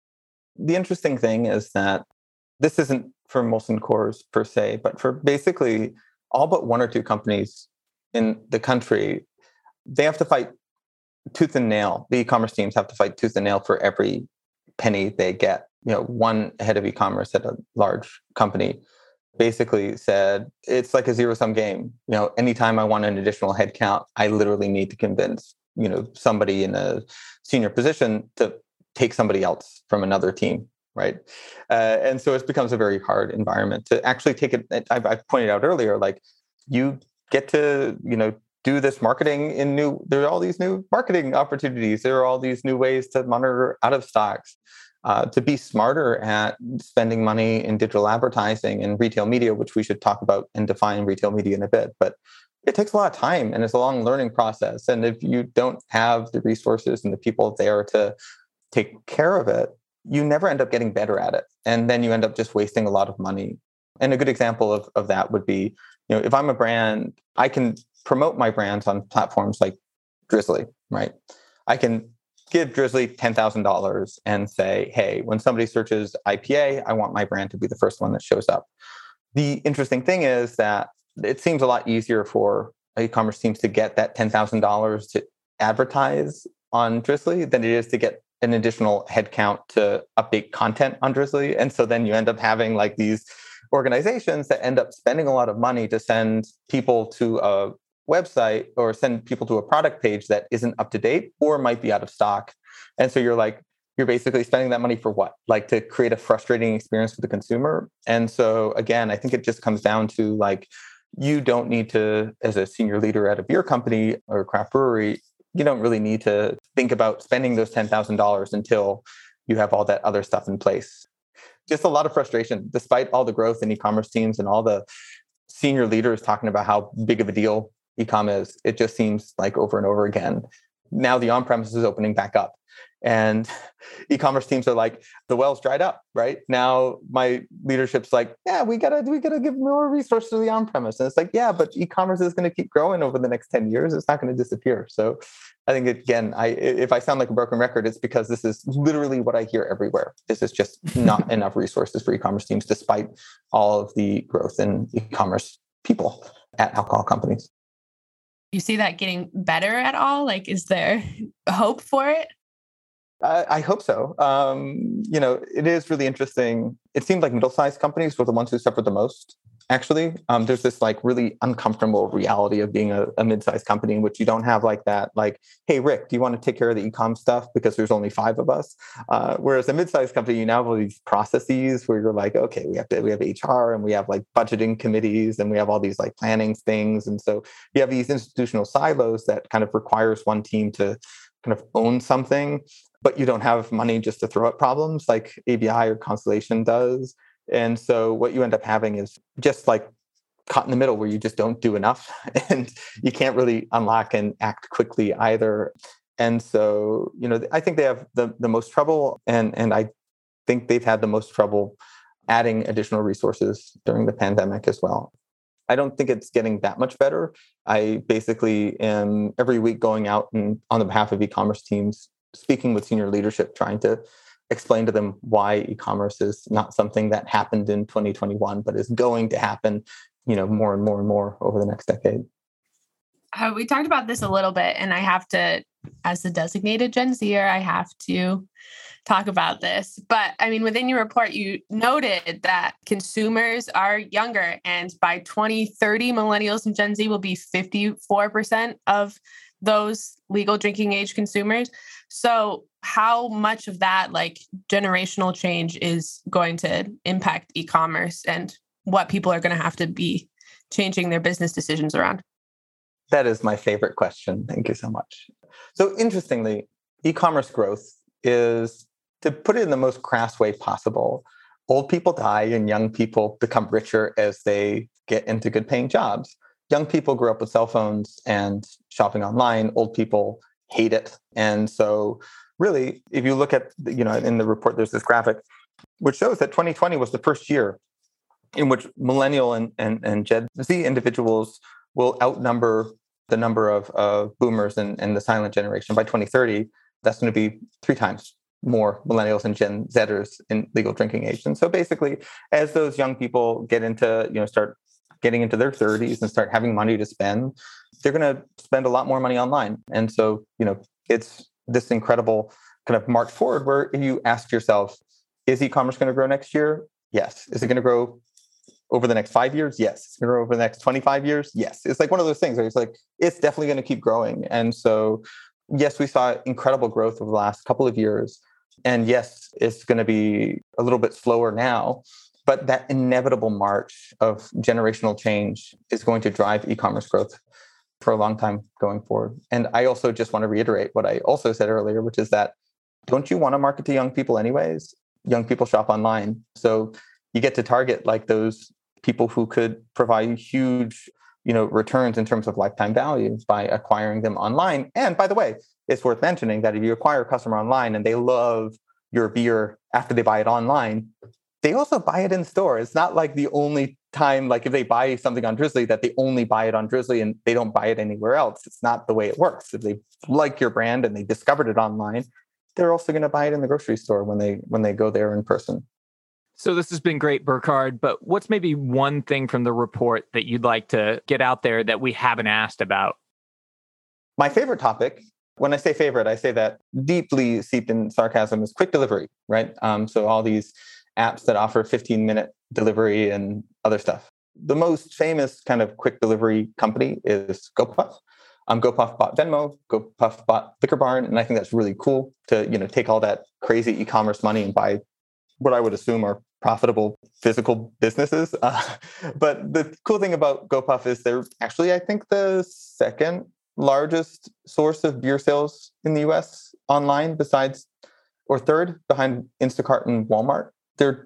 The interesting thing is that this isn't for Molson Coors per se, but for basically all but one or two companies in the country. They have to fight tooth and nail. The e-commerce teams have to fight tooth and nail for every penny they get. One head of e-commerce at a large company basically said, it's like a zero-sum game. Anytime I want an additional headcount, I literally need to convince, somebody in a senior position to take somebody else from another team, right? And so it becomes a very hard environment to actually take it. I pointed out earlier, like, you get to, do this marketing there are all these new marketing opportunities. There are all these new ways to monitor out of stocks, to be smarter at spending money in digital advertising and retail media, which we should talk about and define retail media in a bit. But it takes a lot of time and it's a long learning process. And if you don't have the resources and the people there to take care of it, you never end up getting better at it. And then you end up just wasting a lot of money. And a good example of that would be, if I'm a brand, I can promote my brands on platforms like Drizzly, right? I can give Drizzly $10,000 and say, hey, when somebody searches IPA, I want my brand to be the first one that shows up. The interesting thing is that it seems a lot easier for e-commerce teams to get that $10,000 to advertise on Drizzly than it is to get an additional headcount to update content on Drizzly. And so then you end up having like these organizations that end up spending a lot of money to send people to a website or send people to a product page that isn't up to date or might be out of stock. And so you're basically spending that money for what? Like, to create a frustrating experience for the consumer. And so again, I think it just comes down to like, you don't need to, as a senior leader at a beer company or a craft brewery, you don't really need to think about spending those $10,000 until you have all that other stuff in place. just a lot of frustration, despite all the growth in e-commerce teams and all the senior leaders talking about how big of a deal e-com is. It just seems like over and over again. Now the on-premise is opening back up, and e-commerce teams are like, the well's dried up, right? Now my leadership's like, yeah, we gotta give more resources to the on-premise. And it's like, yeah, but e-commerce is going to keep growing over the next 10 years. It's not going to disappear. So I think, again, if I sound like a broken record, it's because this is literally what I hear everywhere. This is just not enough resources for e-commerce teams, despite all of the growth in e-commerce people at alcohol companies. You see that getting better at all? Like, is there hope for it? I hope so. It is really interesting. It seemed like middle-sized companies were the ones who suffered the most. Actually, there's this like really uncomfortable reality of being a mid-sized company in which you don't have like that, like, hey, Rick, do you want to take care of the e-com stuff because there's only 5 of us? Whereas a mid-sized company, you now have all these processes where you're like, okay, we have HR and we have like budgeting committees and we have all these like planning things. And so you have these institutional silos that kind of requires one team to kind of own something, but you don't have money just to throw at problems like ABI or Constellation does. And so what you end up having is just like caught in the middle where you just don't do enough and you can't really unlock and act quickly either. And so, I think they have the most trouble, and I think they've had the most trouble adding additional resources during the pandemic as well. I don't think it's getting that much better. I basically am every week going out and on the behalf of e-commerce teams, speaking with senior leadership, trying to explain to them why e-commerce is not something that happened in 2021, but is going to happen, more and more and more over the next decade. We talked about this a little bit, and I have to, as the designated Gen Zer, I have to talk about this. But I mean, within your report, you noted that consumers are younger, and by 2030, millennials and Gen Z will be 54% of those legal drinking age consumers. So how much of that like generational change is going to impact e-commerce and what people are going to have to be changing their business decisions around? That is my favorite question. Thank you so much. So interestingly, e-commerce growth is, to put it in the most crass way possible, old people die and young people become richer as they get into good paying jobs. Young people grew up with cell phones and shopping online. Old people hate it. And so really, if you look at, in the report, there's this graphic which shows that 2020 was the first year in which millennial and Gen Z individuals will outnumber the number of boomers and the silent generation. By 2030, that's going to be 3 times more millennials and Gen Zers in legal drinking age. And so basically, as those young people get into, start getting into their 30s and start having money to spend, they're going to spend a lot more money online. And so, it's this incredible kind of march forward where you ask yourself, is e-commerce going to grow next year? Yes. Is it going to grow over the next 5 years? Yes. It's going to grow over the next 25 years? Yes. It's like one of those things where it's like, it's definitely going to keep growing. And so, yes, we saw incredible growth over the last couple of years. And yes, it's going to be a little bit slower now, but that inevitable march of generational change is going to drive e-commerce growth for a long time going forward. And I also just want to reiterate what I also said earlier, which is that, don't you want to market to young people anyways? Young people shop online. So you get to target like those people who could provide huge, returns in terms of lifetime value by acquiring them online. And by the way, it's worth mentioning that if you acquire a customer online and they love your beer after they buy it online, they also buy it in store. It's not like the only time, like if they buy something on Drizzly, that they only buy it on Drizzly and they don't buy it anywhere else. It's not the way it works. If they like your brand and they discovered it online, they're also going to buy it in the grocery store when they go there in person. So this has been great, Burkhard, but what's maybe one thing from the report that you'd like to get out there that we haven't asked about? My favorite topic, when I say favorite, I say that deeply seeped in sarcasm, is quick delivery, right? So all these apps that offer 15-minute delivery and other stuff. The most famous kind of quick delivery company is GoPuff. GoPuff bought Venmo, GoPuff bought Liquor Barn, and I think that's really cool to take all that crazy e-commerce money and buy what I would assume are profitable physical businesses. But the cool thing about GoPuff is they're actually, I think, the second largest source of beer sales in the US online, or third behind Instacart and Walmart. They're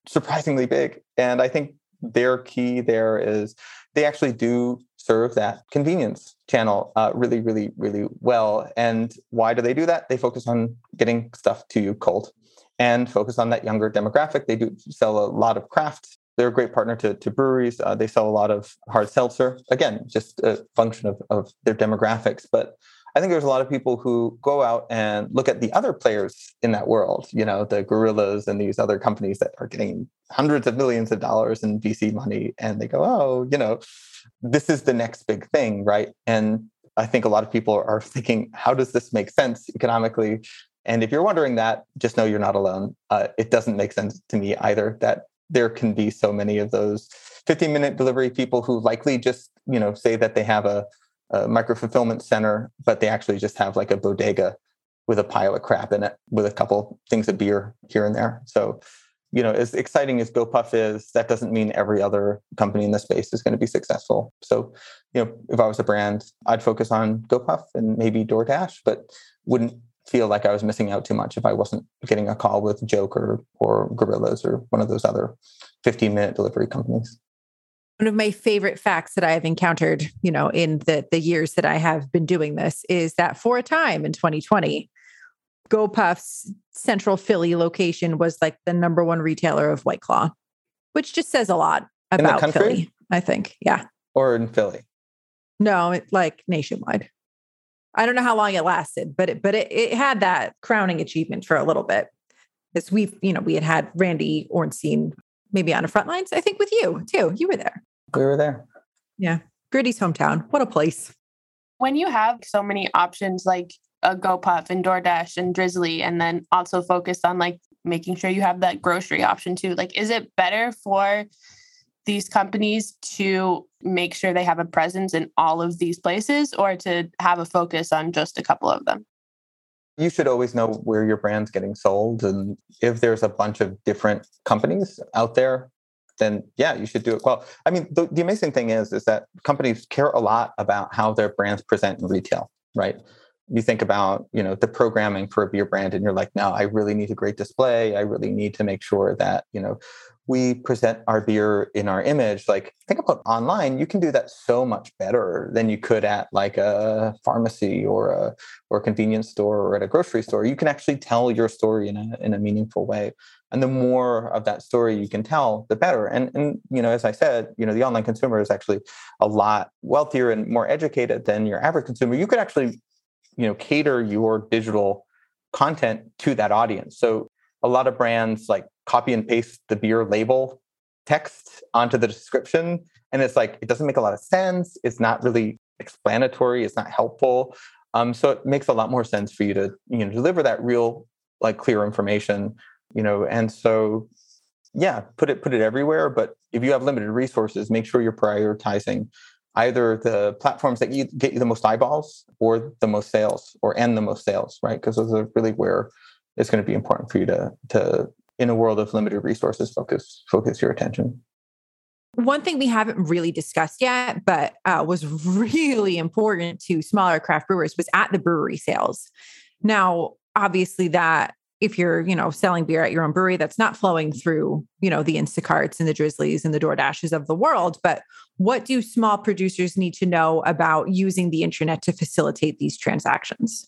surprisingly big. And I think their key there is they actually do serve that convenience channel really, really, really well. And why do they do that? They focus on getting stuff to you cold and focus on that younger demographic. They do sell a lot of craft. They're a great partner to breweries. They sell a lot of hard seltzer. Again, just a function of their demographics. But I think there's a lot of people who go out and look at the other players in that world, the Gorillas and these other companies that are getting hundreds of millions of dollars in VC money. And they go, oh, this is the next big thing, right? And I think a lot of people are thinking, how does this make sense economically? And if you're wondering that, just know you're not alone. It doesn't make sense to me either that there can be so many of those 15-minute delivery people who likely just, say that they have a micro-fulfillment center, but they actually just have like a bodega with a pile of crap in it with a couple things of beer here and there. So, as exciting as GoPuff is, that doesn't mean every other company in the space is going to be successful. So, if I was a brand, I'd focus on GoPuff and maybe DoorDash, but wouldn't feel like I was missing out too much if I wasn't getting a call with Joke or Gorillas or one of those other 15-minute delivery companies. One of my favorite facts that I have encountered, in the years that I have been doing this is that for a time in 2020, GoPuff's Central Philly location was like the number one retailer of White Claw, which just says a lot about Philly, I think. Yeah. Or in Philly? No, like nationwide. I don't know how long it lasted, but it had that crowning achievement for a little bit. As we had Randy Ornstein maybe on the front lines, I think with you too. You were there. We were there. Yeah. Gritty's hometown. What a place. When you have so many options like a GoPuff and DoorDash and Drizzly, and then also focused on like making sure you have that grocery option too, like, is it better for these companies to make sure they have a presence in all of these places or to have a focus on just a couple of them? You should always know where your brand's getting sold. And if there's a bunch of different companies out there, then yeah, you should do it well. I mean, the amazing thing is that companies care a lot about how their brands present in retail, right? You think about, the programming for a beer brand and you're like, no, I really need a great display. I really need to make sure that, we present our beer in our image. Like, think about online. You can do that so much better than you could at like a pharmacy or a convenience store or at a grocery store. You can actually tell your story in a meaningful way. And the more of that story you can tell, the better. And as I said, the online consumer is actually a lot wealthier and more educated than your average consumer. You could actually, cater your digital content to that audience. So a lot of brands like copy and paste the beer label text onto the description. And it's like, it doesn't make a lot of sense. It's not really explanatory. It's not helpful. So it makes a lot more sense for you to, deliver that real, like, clear information, and so, yeah, put it everywhere. But if you have limited resources, make sure you're prioritizing either the platforms that get you the most eyeballs or the most sales and the most sales, right? Because those are really where it's going to be important for you to in a world of limited resources, focus your attention. One thing we haven't really discussed yet, but was really important to smaller craft brewers was at the brewery sales. Now, obviously that if you're, selling beer at your own brewery, that's not flowing through, the Instacarts and the Drizzlies and the DoorDashes of the world. But what do small producers need to know about using the internet to facilitate these transactions?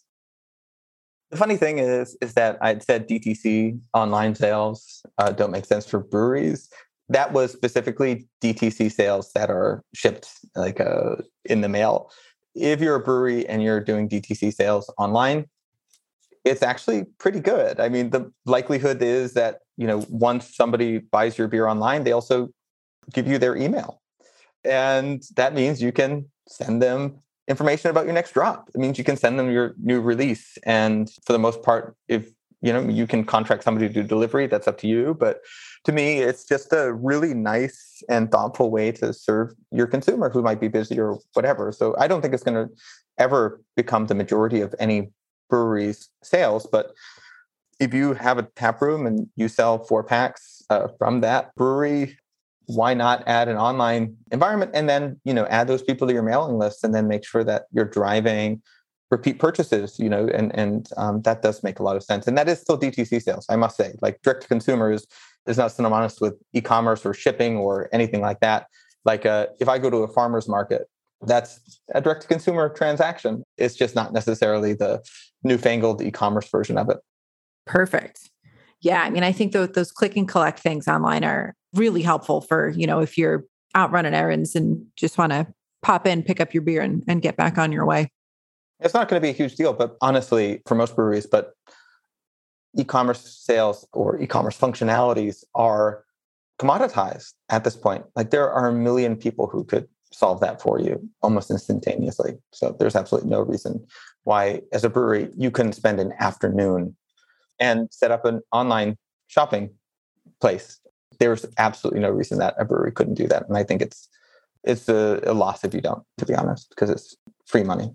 The funny thing is that I'd said DTC online sales don't make sense for breweries. That was specifically DTC sales that are shipped like in the mail. If you're a brewery and you're doing DTC sales online, it's actually pretty good. I mean, the likelihood is that, once somebody buys your beer online, they also give you their email. And that means you can send them information about your next drop. It means you can send them your new release. And for the most part, if you can contract somebody to do delivery, that's up to you. But to me, it's just a really nice and thoughtful way to serve your consumer who might be busy or whatever. So I don't think it's going to ever become the majority of any brewery's sales. But if you have a tap room and you sell 4-packs from that brewery, why not add an online environment and then, add those people to your mailing list and then make sure that you're driving repeat purchases, and that does make a lot of sense. And that is still DTC sales, I must say. Like, direct to consumer is is not synonymous with e-commerce or shipping or anything like that. Like if I go to a farmer's market, that's a direct-to-consumer transaction. It's just not necessarily the newfangled e-commerce version of it. Perfect. Yeah. I mean, I think those click and collect things online are really helpful for, if you're out running errands and just want to pop in, pick up your beer and get back on your way. It's not going to be a huge deal, but honestly, for most breweries, but e-commerce sales or e-commerce functionalities are commoditized at this point. Like there are a million people who could solve that for you almost instantaneously. So there's absolutely no reason why, as a brewery, you couldn't spend an afternoon and set up an online shopping place. There's absolutely no reason that a brewery couldn't do that. And I think it's a loss if you don't, to be honest, because it's free money.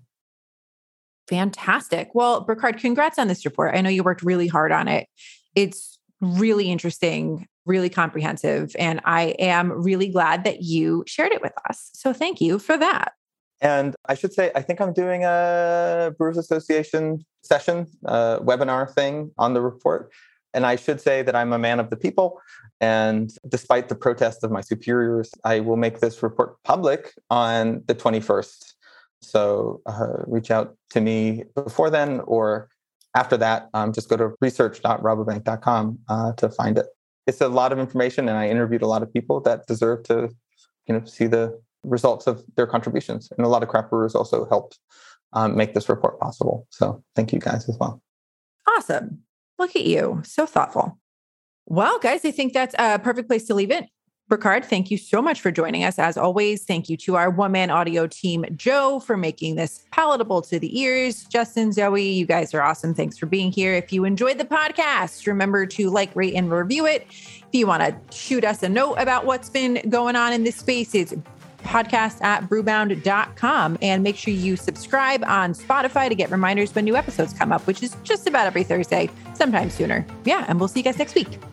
Fantastic. Well, Burkhard, congrats on this report. I know you worked really hard on it. It's really interesting, really comprehensive, and I am really glad that you shared it with us. So thank you for that. And I should say, I think I'm doing a Brewers Association session, webinar thing on the report. And I should say that I'm a man of the people. And despite the protest of my superiors, I will make this report public on the 21st. So reach out to me before then or after that. Just go to research.rabobank.com to find it. It's a lot of information, and I interviewed a lot of people that deserve to, see the results of their contributions. And a lot of craft brewers also helped make this report possible. So thank you guys as well. Awesome. Look at you. So thoughtful. Well, guys, I think that's a perfect place to leave it. Burkhard, thank you so much for joining us. As always, thank you to our one-man audio team, Joe, for making this palatable to the ears. Justin, Zoe, you guys are awesome. Thanks for being here. If you enjoyed the podcast, remember to like, rate, and review it. If you want to shoot us a note about what's been going on in this space, it's podcast@brewbound.com. And make sure you subscribe on Spotify to get reminders when new episodes come up, which is just about every Thursday, sometimes sooner. Yeah, and we'll see you guys next week.